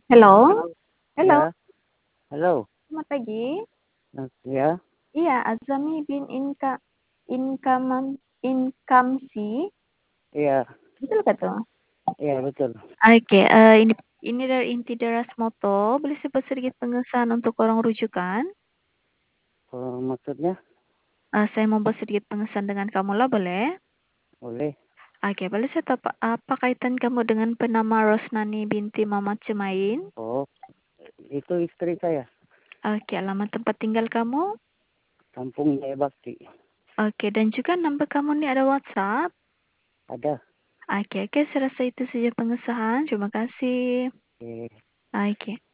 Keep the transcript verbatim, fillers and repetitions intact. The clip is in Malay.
Hello? Hello? Ya, halo. Selamat pagi. Nah, ya, Iya, Azami bin Inka Inkaman Inkamsi. iya, Betul kah tuh? iya betul. Oke, eh, ini ini dari inti deras moto. Boleh sebut sedikit pengesahan untuk orang rujukan? Kalau maksudnya Eh, saya mau buat sedikit pengesahan dengan kamu lah, boleh? boleh. Oke, boleh saya tahu apa, apa kaitan kamu dengan penama Rosnani binti Mamat Cemain? Oh, itu istri saya. Oke, alamat tempat tinggal kamu? Kampung Jaya Bakti. Oke, dan juga number kamu nih ada WhatsApp? Ada. Oke, oke, saya rasa itu saja pengesahan. Terima kasih. Oke. Oke.